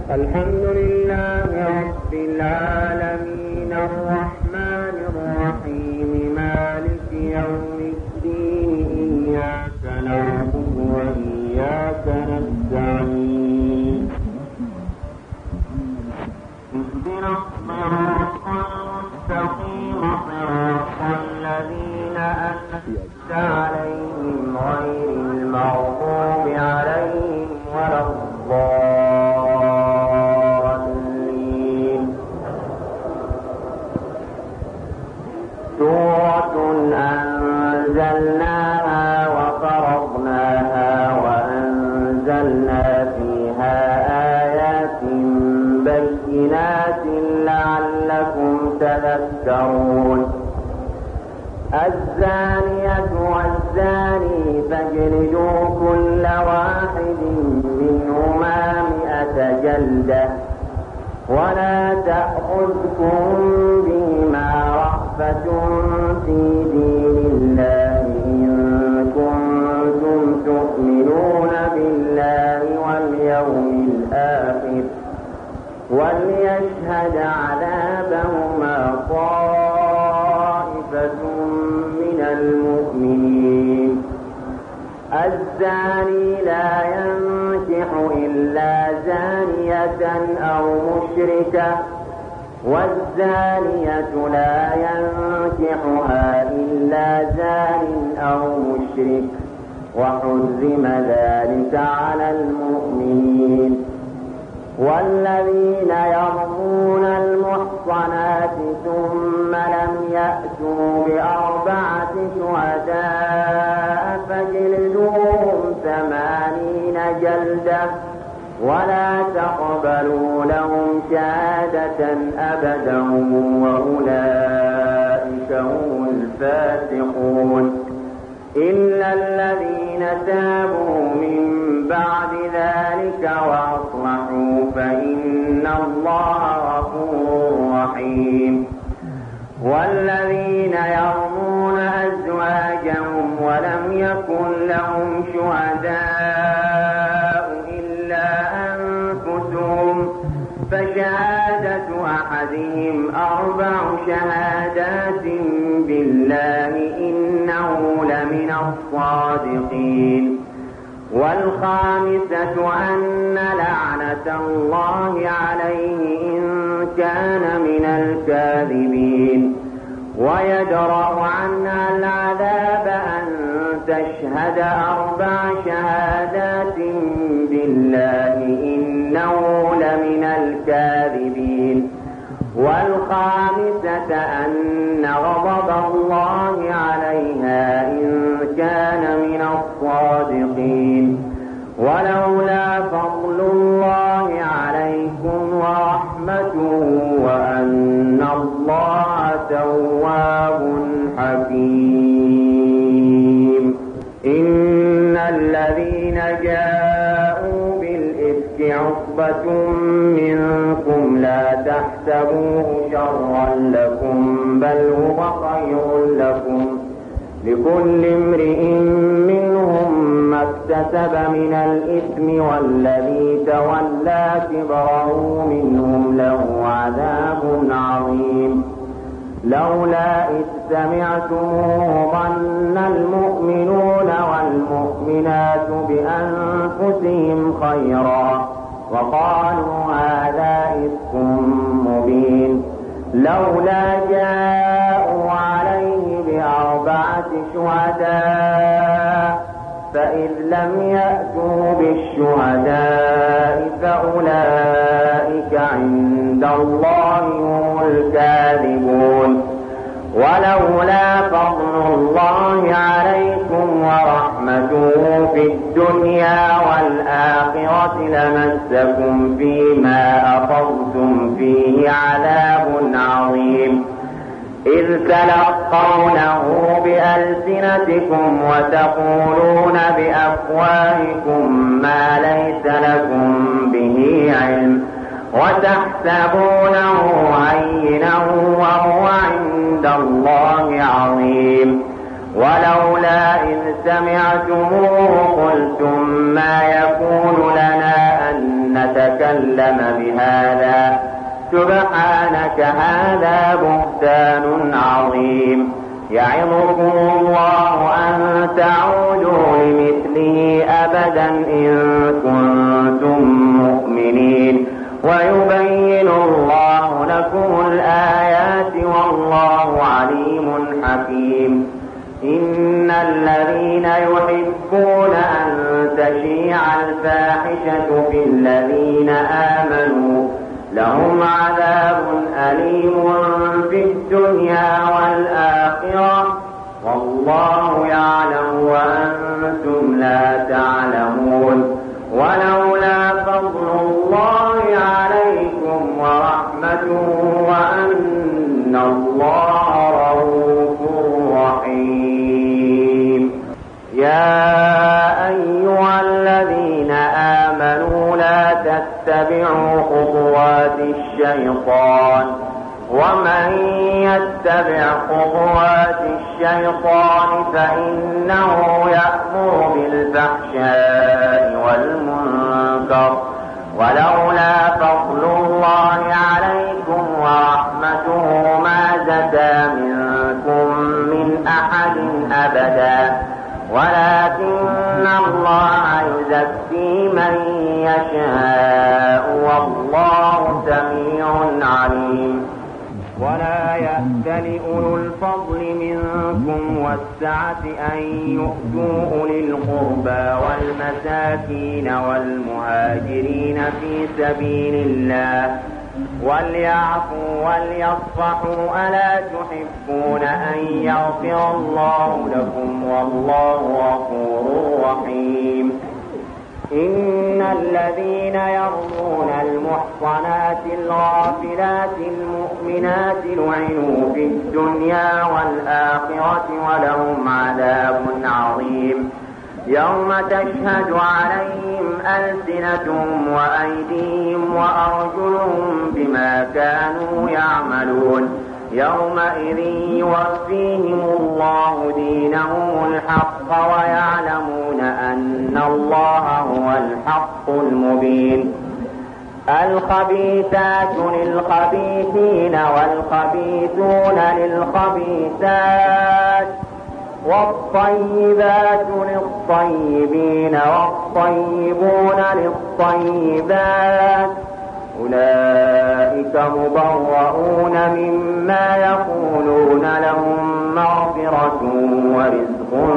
الحمد لله رب العالمين الرحمن الرحيم مالك يوم الدين إياك نعبد وإياك نستعين اهدنا الصراط المستقيم صراط الذين أنعمت عليهم غير المغضوب عليهم ولا الضالين. سورة أنزلناها وفرضناها وأنزلنا فيها آيات بينات لعلكم تذكرون. الزانية والزاني فاجلدوا كل واحد منهما 100 جلدة ولا تأخذكم بهما رأفة في دين الله إن كنتم تؤمنون بالله واليوم الآخر وليشهد عذابهما طائفة من المؤمنين. الزاني لا ينكح إلا زانية أو مشركة والزانية لا ينكحها إلا زان أو مشرك وحرم ذلك على المؤمنين. والذين يرمون المحصنات ثم لم يأتوا ب4 شهداء فاجلدوهم 80 جلدة ولا تقبلوا لهم شهادة أبدا وأولئك هم الفاسقون. إلا الذين تابوا من بعد ذلك وأصلحوا فإن الله غفور رحيم. والذين يرمون أزواجهم ولم يكن لهم شهداء إلا أنفسهم فشهادة أحدهم 4 شهادات بالله إنه لمن الصادقين. والخامسة أن لعنة الله عليه إن كان من الكاذبين. ويدرأ عنها العذاب أن تشهد 4 شهادات بالله إنه لمن الكاذبين. والخامسة أن غضب الله عليها إن كان من الصادقين. ولولا فضل الله عليكم ورحمته وأن الله تواب حكيم. إن الذين جاءوا بالإفك عصبة منكم لا تحسبوه شرا لكم بل هو خير لكم. لكل امرئ منهم ما اكتسب من الإثم والذي تولى كبره منهم له عذاب عظيم. لولا إذ سمعتموه ظن المؤمنون والمؤمنات بأنفسهم خيرا وقالوا هذا إفك مبين. لولا جاءوا عليه ب4 شهداء فإذ لم يأتوا بالشهداء فأولئك عند الله هم الكاذبون. ولولا فضل الله عليكم ورحمته في الدنيا والآخرة لمسكم فيما أفضتم فيه عذاب عظيم. إذ تلقونه بألسنتكم وتقولون بأفواهكم ما ليس لكم به علم وتحسبونه هينا وهو عند الله عظيم. ولولا إذ سمعتموه قلتم ما يكون لنا أن نتكلم بهذا سبحانك هذا بهتان عظيم يعظكم الله أن تعودوا لمثله أبدا إن كنتم مؤمنين ويبين الله لكم الآيات والله عليم حكيم إن الذين يحبون أن تشيع الفاحشة في الذين آمنوا لهم عذاب أليم في الدنيا والآخرة والله يعلم وأنتم لا تعلمون ولولا فضل الله عليكم ورحمته وأن الله رؤوف رحيم يا أيها الذين آمنوا لا تتبعوا خطوات الشيطان ومن يتبع خطوات الشيطان فإنه يأمر بالفحشاء والمنكر ولولا فضل الله عليكم ورحمته ما زكى منكم من أحد أبدا ولكن الله يزكي من يشاء والله سميع عليم ولا يأتل أولو الفضل منكم والسعة أن يؤتوا أولي القربى والمساكين والمهاجرين في سبيل الله وليعفوا وليصفحوا ألا تحبون أن يغفر الله لكم والله غفور رحيم إن الذين يرمون المحصنات الغافلات المؤمنات لعنوا في الدنيا والآخرة ولهم عذاب عظيم يوم تشهد عليهم ألسنتهم وأيديهم وأرجلهم بما كانوا يعملون يومئذ يوفيهم الله دينهم الحق ويعلمون أن الله هو الحق المبين الخبيثات للخبيثين والخبيثون للخبيثات والطيبات للطيبين والطيبون للطيبات أولئك مبرؤون مما يقولون لهم مغفرة ورزق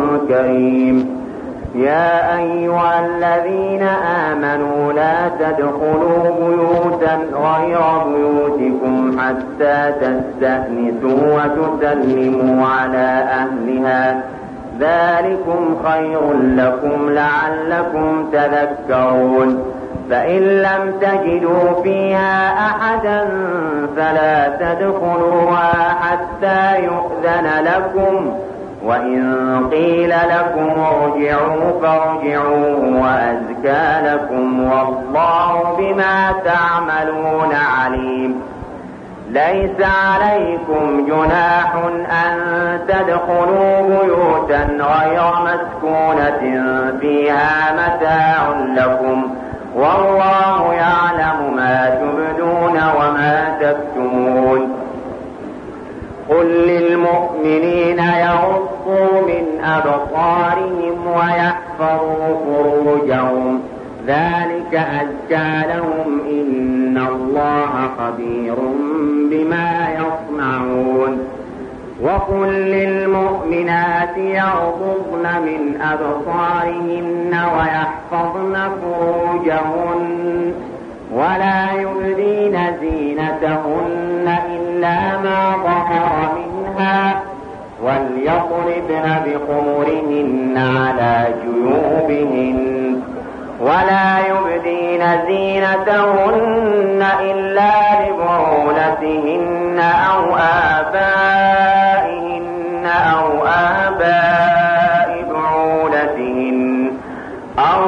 كريم يا أيها الذين آمنوا لا تدخلوا بيوتا غير بيوتكم حتى تستأنسوا وتسلموا على أهلها ذلكم خير لكم لعلكم تذكرون فإن لم تجدوا فيها أحدا فلا تدخلوها حتى يؤذن لكم وإن قيل لكم ارجعوا فارجعوا وأزكى لكم والله بما تعملون عليم ليس عليكم جناح أن تدخلوا بيوتا غير مسكونة فيها متاع لكم والله يعلم ما تبدون وما تكتمون قل للمؤمنين يغضوا من أبصارهم ويحفظوا فروجهم ذلك أزكى لهم إن الله خبير بما يصنعون وقل للمؤمنات يغضضن من أبصارهن ويحفظن فروجهن ولا يبدين زينتهن إلا ما ظهر منها وليضربن بخمرهن على جيوبهن ولا يبدين زينتهن إلا لبعولتهن أو آبائهن أو آباء بعولتهن أو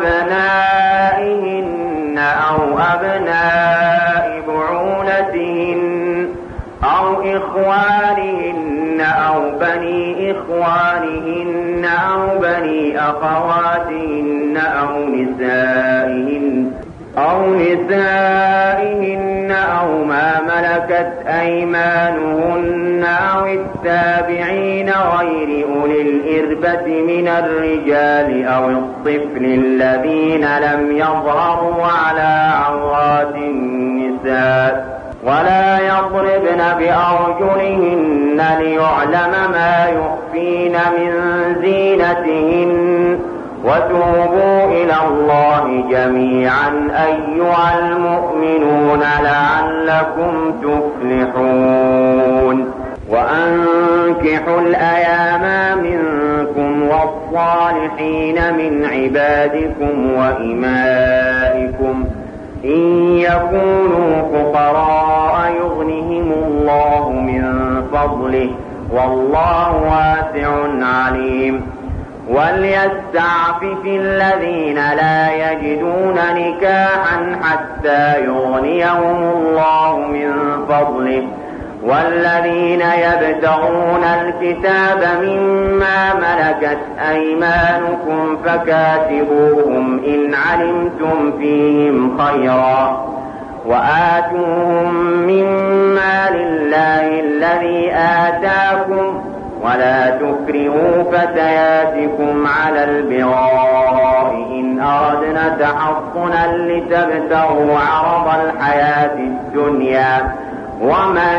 أبنائهن أو أبناء بعولتهن أو إخوانهن أو بني إخوانهن أو بني أخواتهن أو نسائهن أو نسائهن أو ما ملكت أيمانهن أو التابعين غير أولي الإربة من الرجال أو الطفل الذين لم يظهروا على عورات النساء ولا يضربن بأرجلهن ليعلم ما يخفين من زينتهن وتوبوا إلى الله جميعا أيها المؤمنون لعلكم تفلحون وأنكحوا الأيام منكم والصالحين من عبادكم وإمائكم إن يكونوا فقراء يغنهم الله من فضله والله واسع عليم وليستعفف الذين لا يجدون نكاحا حتى يغنيهم الله من فضله والذين يبتغون الكتاب مما ملكت أيمانكم فكاتبوهم إن علمتم فيهم خيرا وآتوهم مما لله الذي آتاكم ولا تكرهوا فتياتكم على البغاء إن أردنا تحصنا لتبتغوا عرض الحياة الدنيا ومن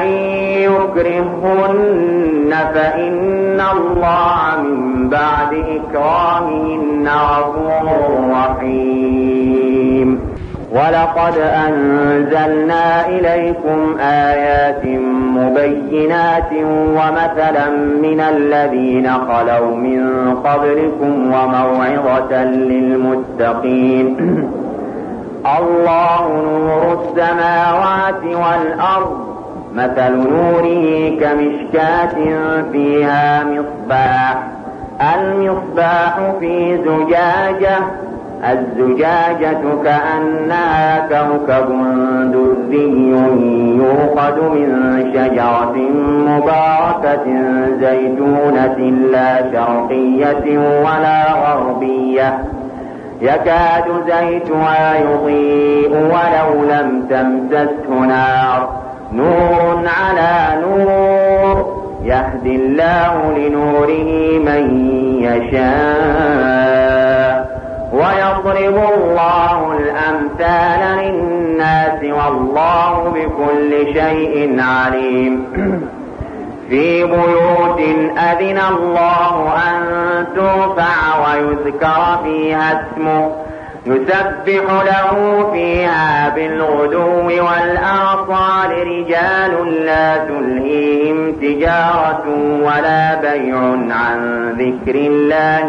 يكرههن فإن الله من بعد إكراههن غفور رحيم ولقد أنزلنا إليكم آيات مبينات ومثلا من الذين خلوا من قبلكم وموعظة للمتقين الله نور السماوات والأرض مثل نوره كمشكاة فيها مصباح المصباح في زجاجة الزجاجة كأنها كوكب دري يوقد من شجرة مباركة زيتونة لا شرقية ولا غربية يكاد زيتها يضيء ولو لم تمسسه نار نور على نور يهدي الله لنوره من يشاء ويضرب الله الأمثال للناس والله بكل شيء عليم في بيوت أذن الله أن ترفع ويذكر فيها اسمه يسبح له فيها بالغدو والآصال رجال لا تلهيهم تجارة ولا بيع عن ذكر الله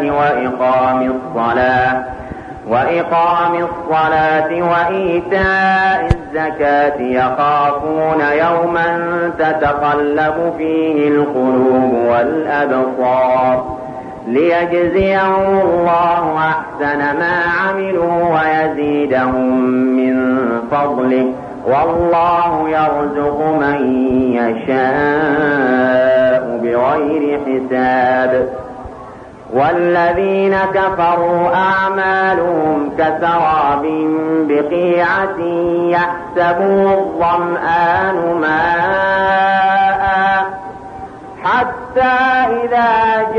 وإقام الصلاة وإيتاء الزكاة يخافون يوما تتقلب فيه القلوب والأبصار ليجزيهم الله أحسن ما عملوا ويزيدهم من فضله والله يرزق من يشاء بغير حساب والذين كفروا أعمالهم كسراب بقيعة يحسبه الظمآن ماء حتى إذا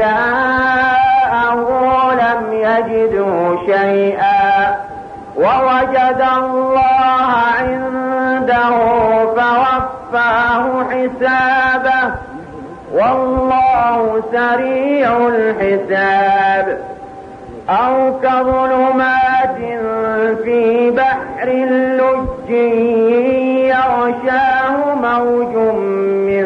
جاءه لم يجده شيئا ووجد الله عنده فوفاه حسابه والله سريع الحساب أو كظلمات في بحر لج يغشاه موج من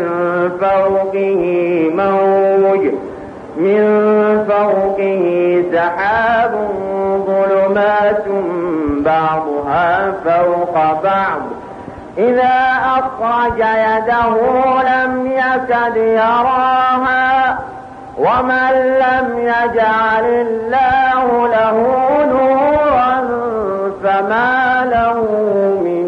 فوقه سحاب ظلمات بعضها فوق بعض إذا أخرج يده لم يكد يراها ومن لم يجعل الله له نورا فما له من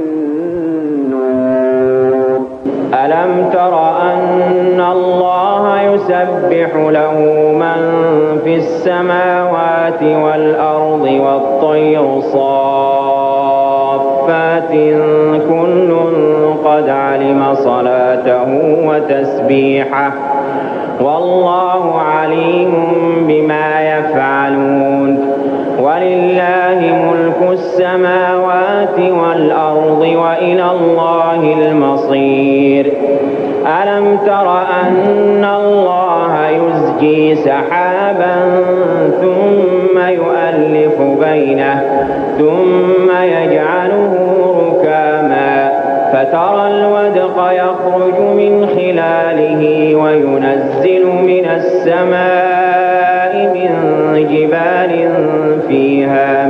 نور ألم تر أن الله يسبح له من في السماوات والأرض والطير صافات صافات كل قد علم صلاته وتسبيحه والله عليم بما يفعلون ولله ملك السماوات والأرض وإلى الله المصير ألم تر أن الله يزجي سحابا ثم يؤلف بينه ثم يجعله ركاما فترى الودق يخرج من خلاله وينزل من السماء من جبال فيها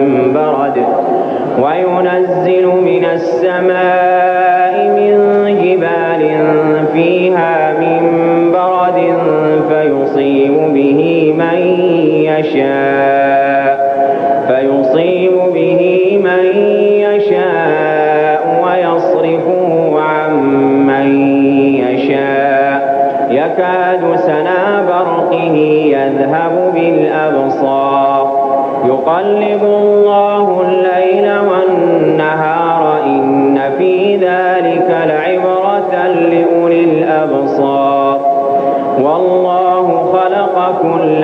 من برد فيصيب به من يشاء ويصرفه عن من يشاء يكاد سنا برقه يذهب بالأبصار يقلب الله الليل والنهار إن في ذلك لعبرة لأولي الأبصار والله خلق كل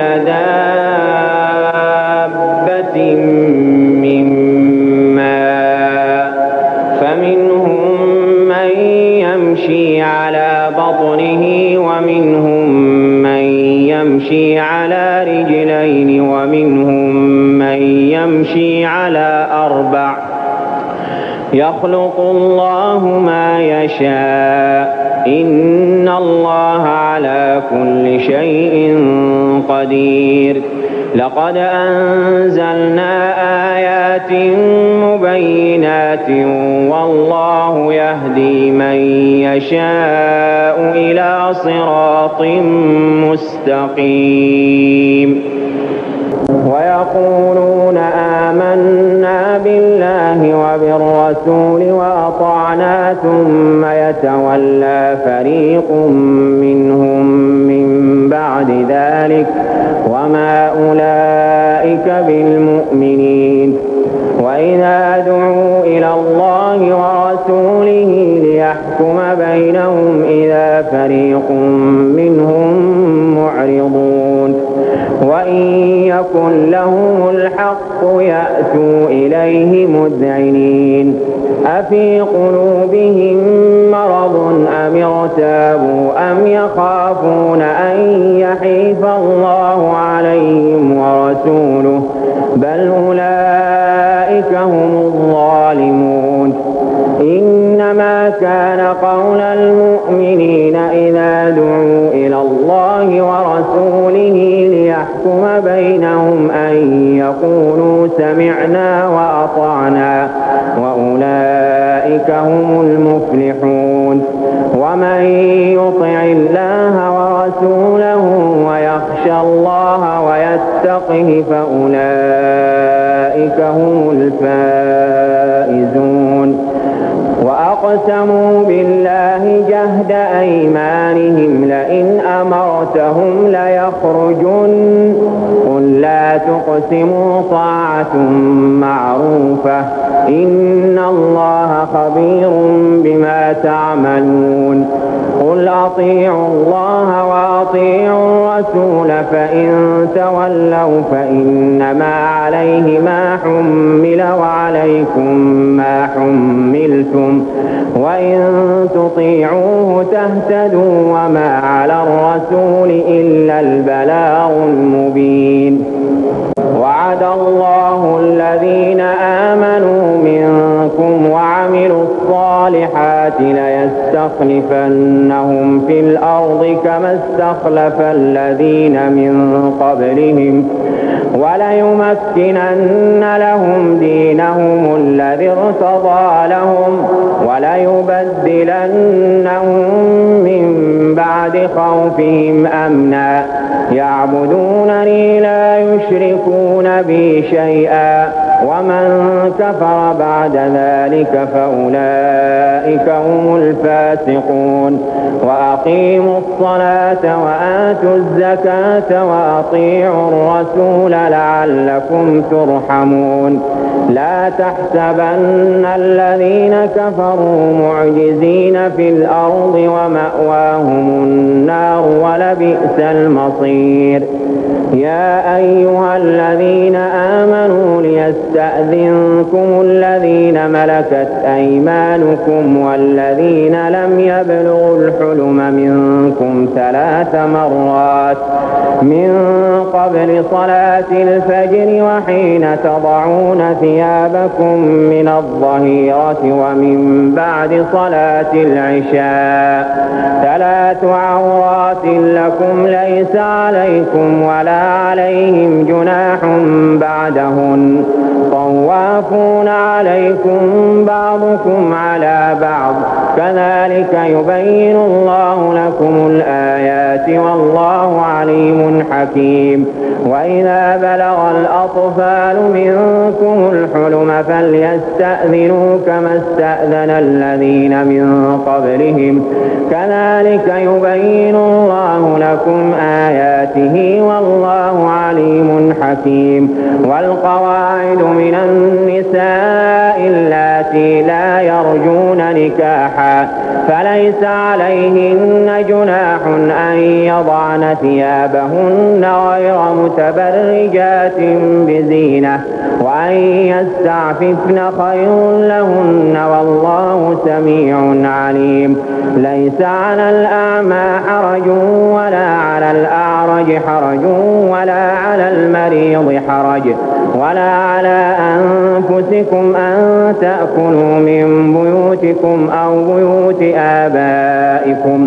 دابة من ماء فمنهم من يمشي على بطنه ومنهم من يمشي على رجلين ومنهم من يمشي على أربع يخلق الله ما يشاء إن الله على كل شيء قدير لقد أنزلنا آيات مبينات والله يهدي من يشاء إلى صراط مستقيم ويقولون آمنا بالله وبالرسول وأطعنا ثم يتولى فريق منهم من بعد ذلك وما أولئك بالمؤمنين وإذا دعوا إلى الله ورسوله ليحكم بينهم إذا فريق منهم معرضون وإن يكن لهم الحق يأتوا إليه مذعنين أفي قلوبهم مرض أم ارتابوا أم يخافون أن يحيف الله عليهم ورسوله بل أولئك هم الظالمون إنما كان قول المؤمنين إذا دعوا إلى الله ورسوله ليحكم بينهم أن يقولوا سمعنا وأطعنا وأولئك هم المفلحون ومن يطع الله ورسوله ويخشى الله ويتقه فأولئك هم الفائزون وأقسموا بالله جهد أيمانهم لئن أمرتهم ليخرجن قل لا تقسموا طاعة معروفة إن الله خبير بما تعملون قل أطيعوا الله وأطيعوا الرسول فإن تولوا فإنما عليه ما حمل وعليكم ما حملتم وإن تطيعوه تهتدوا وما على الرسول إلا البلاغ المبين وعد الله الذين آمنوا منكم وعملوا الصالحات ليستخلفنهم في الأرض كما استخلف الذين من قبلهم وليمكنن لهم دينهم الذي ارتضى لهم وليبدلنهم من بعد خوفهم أمنا يعبدونني لا يشركون بي شيئا ومن كفر بعد ذلك فأولئك هم الفاسقون وأقيموا الصلاة وآتوا الزكاة وأطيعوا الرسول لعلكم ترحمون لا تحسبن الذين كفروا معجزين في الأرض ومأواهم النار ولبئس المصير يا أيها الذين آمنوا ليستأذنكم الذين ملكت أيمانكم والذين لم يبلغوا الحلم منكم 3 مرات من قبل صلاة الفجر وحين تضعون ثيابكم من الظهيرة ومن بعد صلاة العشاء 3 عورات لكم ليس عليكم ولا عليهم جناح بعدهن طوافون عليكم بعضكم على بعض كذلك يبين الله لكم الآيات والله عليم حكيم وإذا بلغ الأطفال منكم الحلم فليستأذنوا كما استأذن الذين من قبلهم كذلك يبين الله لكم آياته والله عليم حكيم والقواعد من النساء اللاتي لا يرجون نكاحا فليس عليهن جناح أن يضعن ثيابهن غير متبرجات بزينة وأن يستعففن خير لهن والله سميع عليم ليس على الأعمى حرج ولا على الأعرج حرج ولا على المريض حرج ولا على أنفسكم أن تأكلوا من بيوتكم أو بيوت آبائكم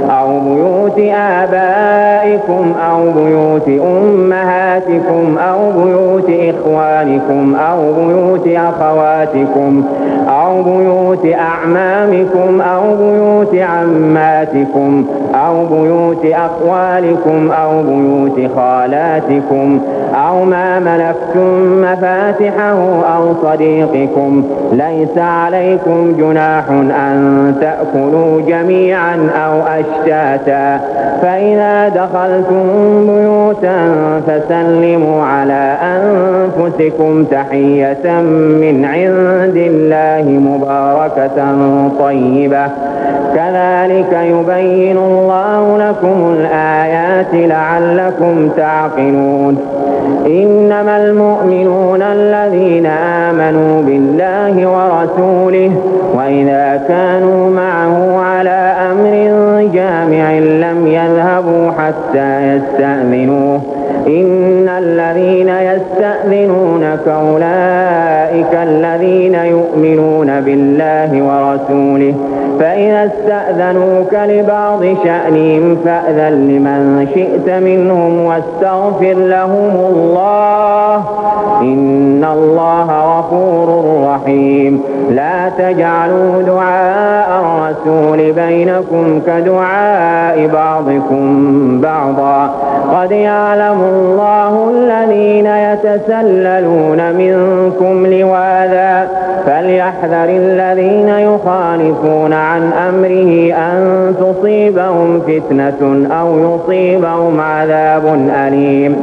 أو بيوت أمهاتكم أو بيوت إخوانكم أو بيوت أخواتكم أو بيوت أعمامكم أو بيوت عماتكم أو بيوت أخوالكم أو بيوت خالاتكم أو ما ملكتم مفاتحه أو صديقكم ليس عليكم جناح أن تأكلوا جميعا أو أشتاتا فإذا دخلتم بيوتا فسلموا على أنفسكم تحية من عند الله مباركة طيبة كذلك يبين الله لكم الآيات لعلكم تعقلون إنما المؤمنون الذين آمنوا بالله ورسوله وإذا كانوا معه على أمر جامع لم يذهبوا حتى يستأذنوه إن الذين يستأذنونك أولئك الذين يؤمنون بالله ورسوله فإذا استأذنوك لبعض شأنهم فأذن لمن شئت منهم واستغفر لهم الله إن الله غفور رحيم لا تجعلوا دعاء الرسول بينكم كدعاء بعضكم بعضا قد يعلم الله الذين يتسللون منكم لواذا فليحذر الذين يخالفون عن أمره أن تصيبهم فتنة أو يصيبهم عذاب أليم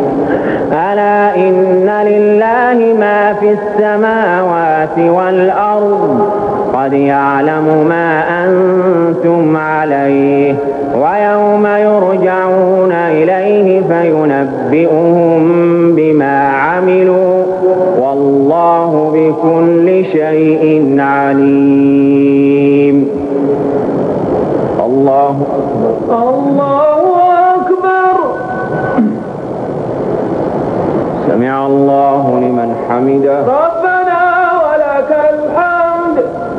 ألا إن لله ما في السماوات والأرض قد يعلم ما أنتم عليه ويوم يرجعون إليه فينبئهم بما عملوا والله بكل شيء عليم الله أكبر الله أكبر سمع الله لمن حمده ربنا ولك الحمد